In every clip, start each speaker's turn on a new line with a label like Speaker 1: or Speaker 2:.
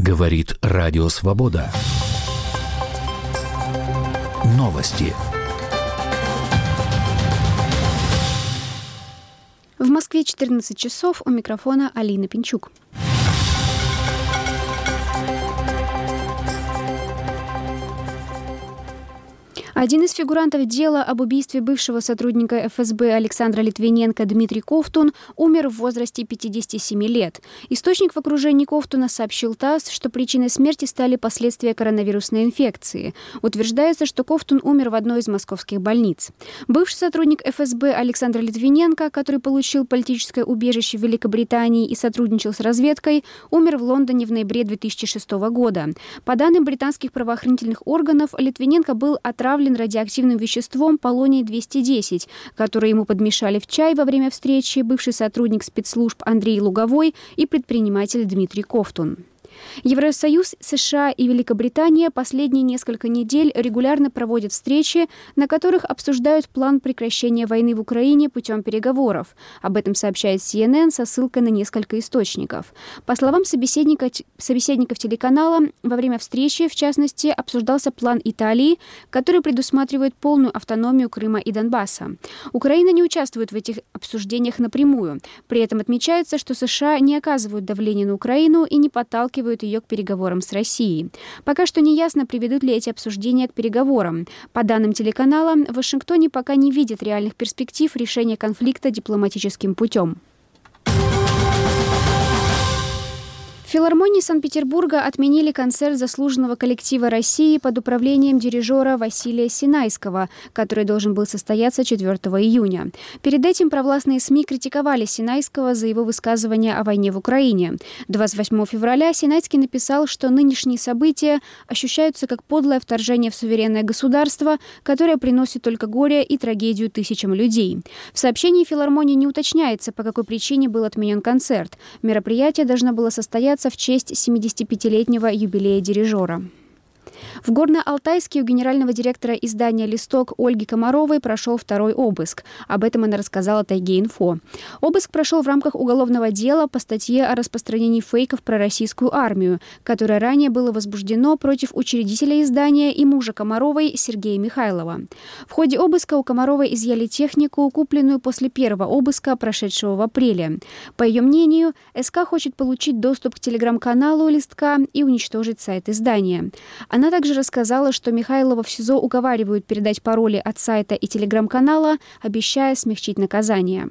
Speaker 1: Говорит Радио Свобода. Новости.
Speaker 2: В Москве 14 часов, у микрофона Алина Пинчук. Один из фигурантов дела об убийстве бывшего сотрудника ФСБ Александра Литвиненко Дмитрий Ковтун умер в возрасте 57 лет. Источник в окружении Ковтуна сообщил ТАСС, что причиной смерти стали последствия коронавирусной инфекции. Утверждается, что Ковтун умер в одной из московских больниц. Бывший сотрудник ФСБ Александр Литвиненко, который получил политическое убежище в Великобритании и сотрудничал с разведкой, умер в Лондоне в ноябре 2006 года. По данным британских правоохранительных органов, Литвиненко был отравлен радиоактивным веществом полоний-210, которое ему подмешали в чай во время встречи бывший сотрудник спецслужб Андрей Луговой и предприниматель Дмитрий Ковтун. Евросоюз, США и Великобритания последние несколько недель регулярно проводят встречи, на которых обсуждают план прекращения войны в Украине путем переговоров. Об этом сообщает CNN со ссылкой на несколько источников. По словам собеседников телеканала, во время встречи, в частности, обсуждался план Италии, который предусматривает полную автономию Крыма и Донбасса. Украина не участвует в этих обсуждениях напрямую. При этом отмечается, что США не оказывают давления на Украину и не подталкивают ее к переговорам с Россией. Пока что не ясно, приведут ли эти обсуждения к переговорам. По данным телеканала, в Вашингтоне пока не видят реальных перспектив решения конфликта дипломатическим путем. В филармонии Санкт-Петербурга отменили концерт заслуженного коллектива России под управлением дирижера Василия Синайского, который должен был состояться 4 июня. Перед этим провластные СМИ критиковали Синайского за его высказывания о войне в Украине. 28 февраля Синайский написал, что нынешние события ощущаются как подлое вторжение в суверенное государство, которое приносит только горе и трагедию тысячам людей. В сообщении филармонии не уточняется, по какой причине был отменен концерт. Мероприятие должно было состояться в честь 75-летнего юбилея дирижера. В Горно-Алтайске у генерального директора издания «Листок» Ольги Комаровой прошел второй обыск. Об этом она рассказала Тайге-Инфо. Обыск прошел в рамках уголовного дела по статье о распространении фейков про российскую армию, которое ранее было возбуждено против учредителя издания и мужа Комаровой Сергея Михайлова. В ходе обыска у Комаровой изъяли технику, купленную после первого обыска, прошедшего в апреле. По ее мнению, СК хочет получить доступ к телеграм-каналу «Листка» и уничтожить сайт издания. Она также рассказала, что Михайлова в СИЗО уговаривают передать пароли от сайта и телеграм-канала, обещая смягчить наказание.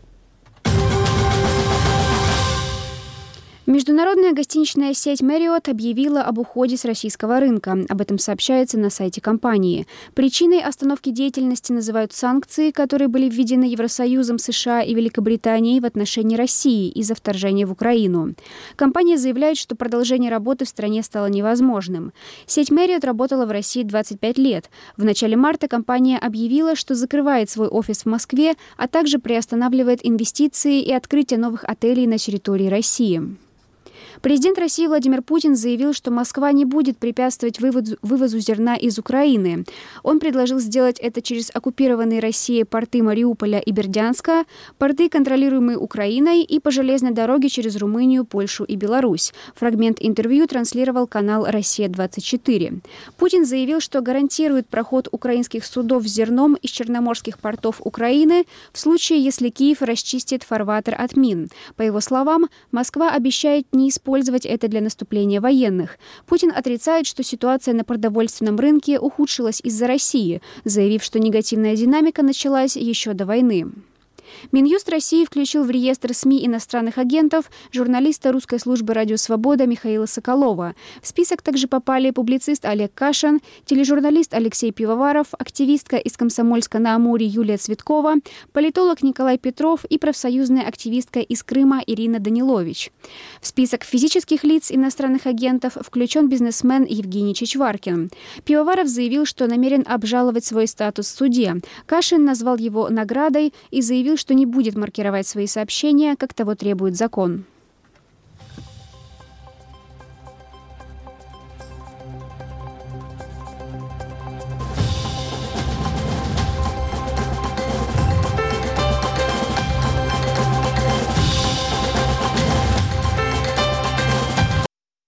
Speaker 2: Международная гостиничная сеть Marriott объявила об уходе с российского рынка. Об этом сообщается на сайте компании. Причиной остановки деятельности называют санкции, которые были введены Евросоюзом, США и Великобританией в отношении России из-за вторжения в Украину. Компания заявляет, что продолжение работы в стране стало невозможным. Сеть Marriott работала в России 25 лет. В начале марта компания объявила, что закрывает свой офис в Москве, а также приостанавливает инвестиции и открытие новых отелей на территории России. Президент России Владимир Путин заявил, что Москва не будет препятствовать вывозу зерна из Украины. Он предложил сделать это через оккупированные Россией порты Мариуполя и Бердянска, порты, контролируемые Украиной, и по железной дороге через Румынию, Польшу и Беларусь. Фрагмент интервью транслировал канал «Россия-24». Путин заявил, что гарантирует проход украинских судов с зерном из черноморских портов Украины в случае, если Киев расчистит фарватер от мин. По его словам, Москва обещает не использовать это для наступления военных. Путин отрицает, что ситуация на продовольственном рынке ухудшилась из-за России, заявив, что негативная динамика началась еще до войны. Минюст России включил в реестр СМИ иностранных агентов журналиста русской службы «Радио Свобода» Михаила Соколова. В список также попали публицист Олег Кашин, тележурналист Алексей Пивоваров, активистка из Комсомольска-на-Амуре Юлия Цветкова, политолог Николай Петров и профсоюзная активистка из Крыма Ирина Данилович. В список физических лиц иностранных агентов включен бизнесмен Евгений Чичваркин. Пивоваров заявил, что намерен обжаловать свой статус в суде. Кашин назвал его наградой и заявил, что не будет маркировать свои сообщения, как того требует закон.